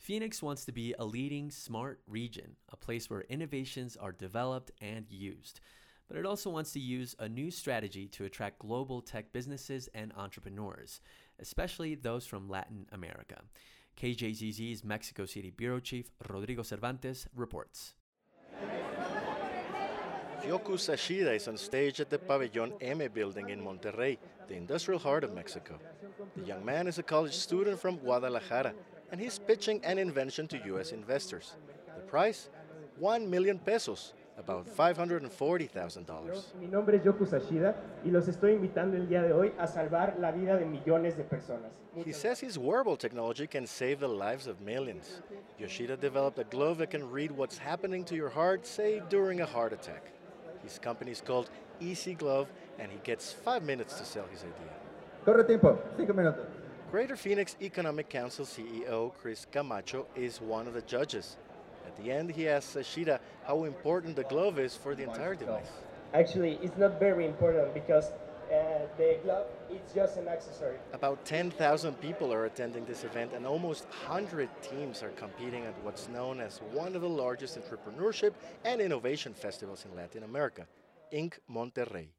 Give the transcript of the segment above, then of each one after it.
Phoenix wants to be a leading smart region, a place where innovations are developed and used. But it also wants to use a new strategy to attract global tech businesses and entrepreneurs, especially those from Latin America. KJZZ's Mexico City Bureau Chief Rodrigo Cervantes reports. Yoku Sashida is on stage at the Pabellón M building in Monterrey, the industrial heart of Mexico. The young man is a college student from Guadalajara, and he's pitching an invention to U.S. investors. The price? 1 million pesos, about $540,000. Mi nombre es Yoku Sashida y los estoy invitando el día de hoy a salvar la vida de millones de personas. He says his wearable technology can save the lives of millions. Yoshida developed a glove that can read what's happening to your heart, say during a heart attack. His company is called Easy Glove, and he gets 5 minutes to sell his idea. Corre tiempo, 5 minutos. Greater Phoenix Economic Council CEO Chris Camacho is one of the judges. At the end, he asks Sashida how important the glove is for the entire device. Actually, it's not very important because the glove is just an accessory. About 10,000 people are attending this event, and almost 100 teams are competing at what's known as one of the largest entrepreneurship and innovation festivals in Latin America, Inc. Monterrey.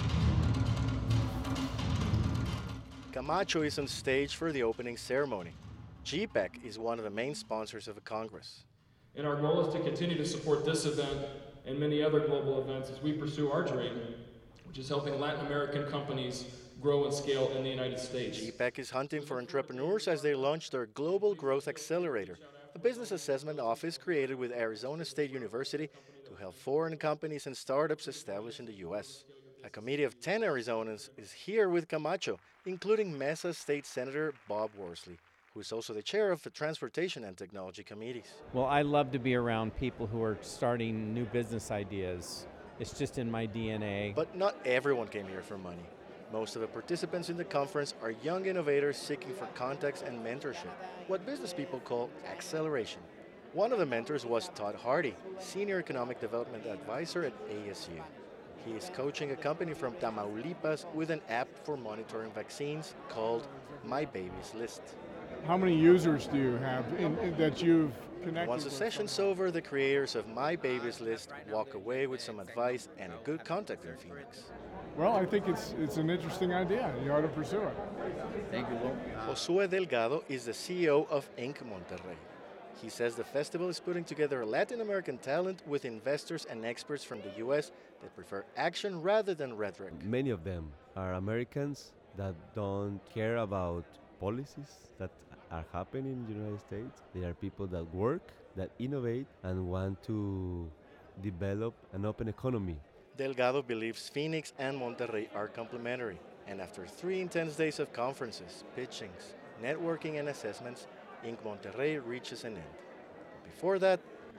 Camacho is on stage for the opening ceremony. GPEC is one of the main sponsors of the Congress. And our goal is to continue to support this event and many other global events as we pursue our dream, which is helping Latin American companies grow and scale in the United States. GPEC is hunting for entrepreneurs as they launch their Global Growth Accelerator, a business assessment office created with Arizona State University to help foreign companies and startups establish in the U.S. A committee of 10 Arizonans is here with Camacho, including Mesa State Senator Bob Worsley, who is also the chair of the Transportation and Technology Committees. Well, I love to be around people who are starting new business ideas. It's just in my DNA. But not everyone came here for money. Most of the participants in the conference are young innovators seeking for contacts and mentorship, what business people call acceleration. One of the mentors was Todd Hardy, Senior Economic Development Advisor at ASU. He is coaching a company from Tamaulipas with an app for monitoring vaccines called My Baby's List. How many users do you have that you've connected Once the with? session's over, the creators of My Baby's List walk away with some advice and a good contact in Phoenix. Well, I think it's an interesting idea. You ought to pursue it. Thank you, Will. Josue Delgado is the CEO of Inc. Monterrey. He says the festival is putting together Latin American talent with investors and experts from the U.S. that prefer action rather than rhetoric. Many of them are Americans that don't care about policies that are happening in the United States. They are people that work, that innovate, and want to develop an open economy. Delgado believes Phoenix and Monterrey are complementary, and after 3 intense days of conferences, pitchings, networking, and assessments, Inc. Monterrey reaches an end. But before that,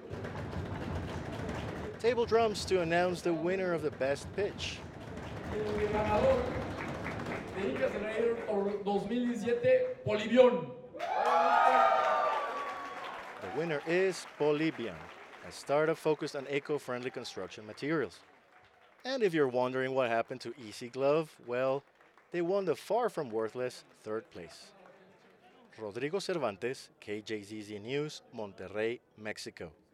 table drums to announce the winner of the best pitch. El ganador de Inc. Accelerator 2017, Polybion. The winner is Polybion, a startup focused on eco-friendly construction materials. And if you're wondering what happened to Easy Glove, well, they won the far from worthless 3rd place. Rodrigo Cervantes, KJZZ News, Monterrey, Mexico.